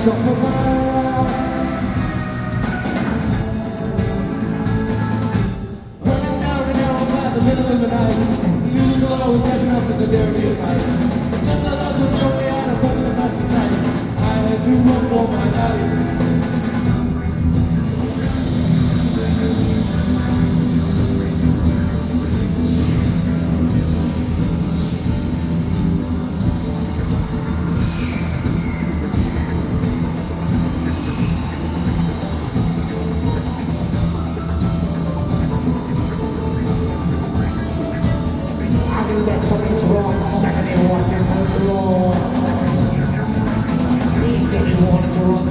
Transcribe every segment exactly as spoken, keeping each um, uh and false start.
shop for fire. Running down and down by the middle of the night, music will always catching up in the dirty fight. Just like us would show me how to put the best inside. I had to run for my life. That something's wrong, second he walked in the door. He said he wanted to run.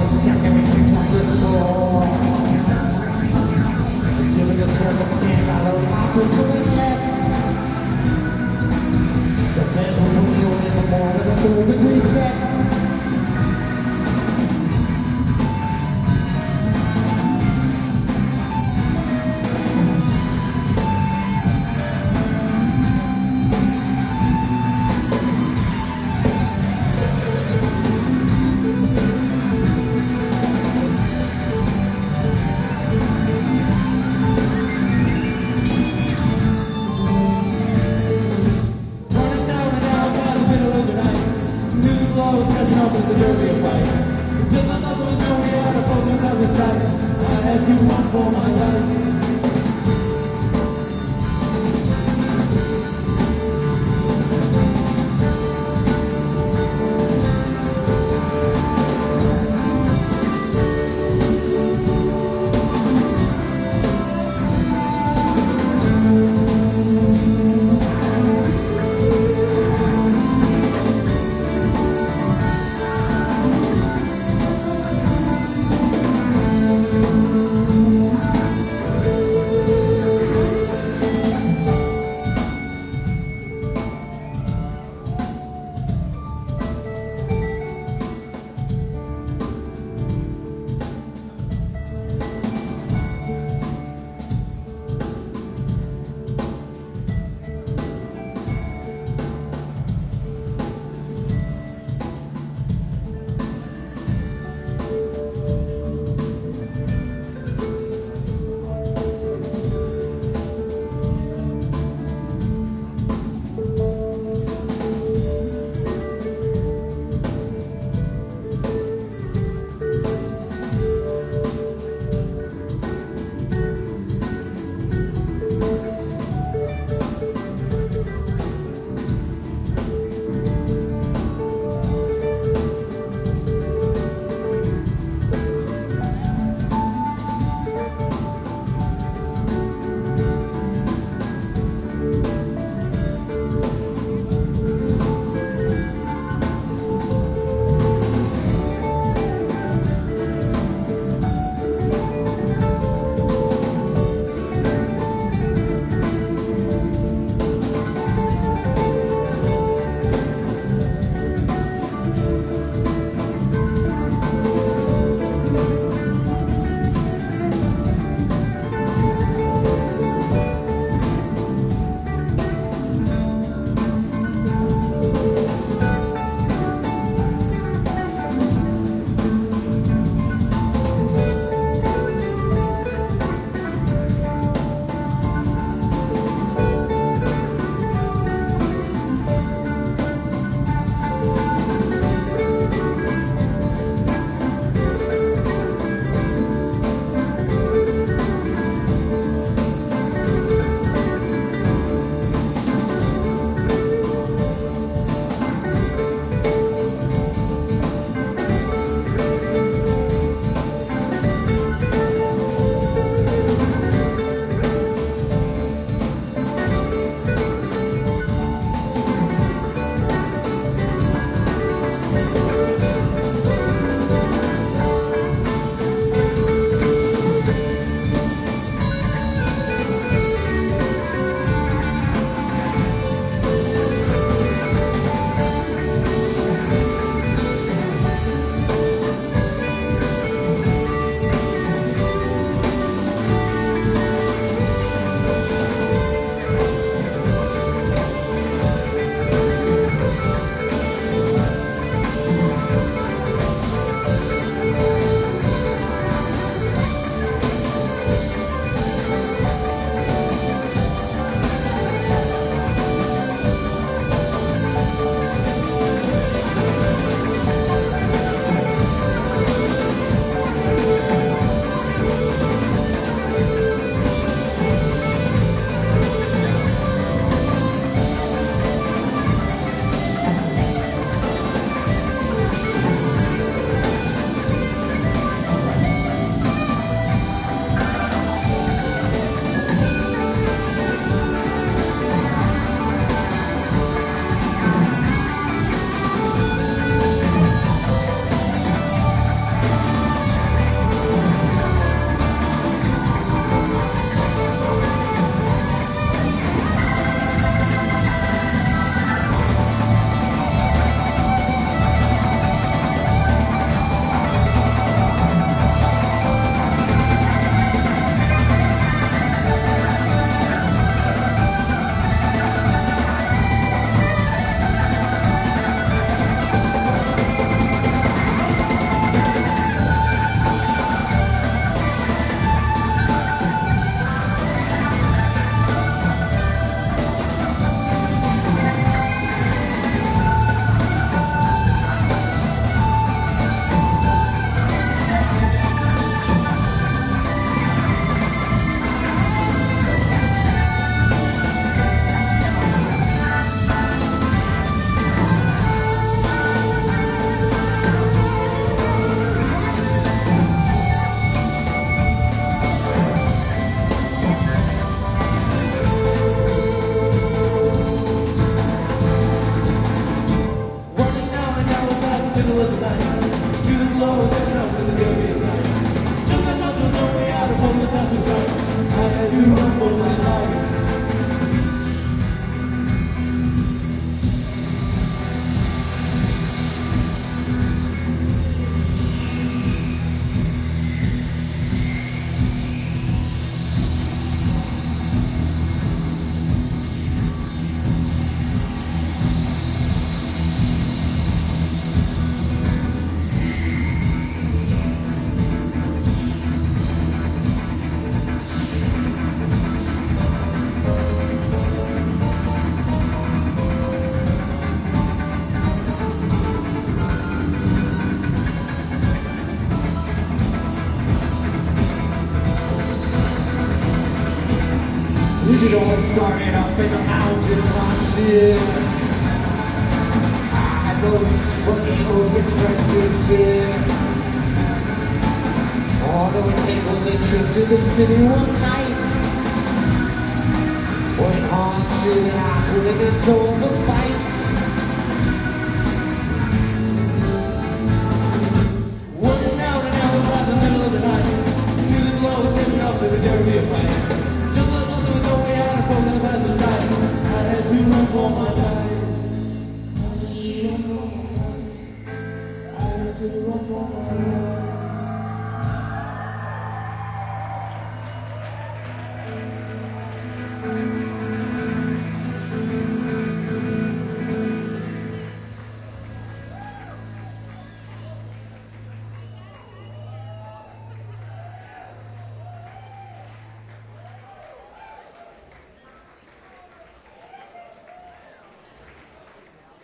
I had to run for my life. It all started up in the mountains last year. I know what Eagles expresses fear. Although it takes a trip to the city one night, went on to the island and told the fight. Working out and out about the middle of the night, music low was getting up to the derby.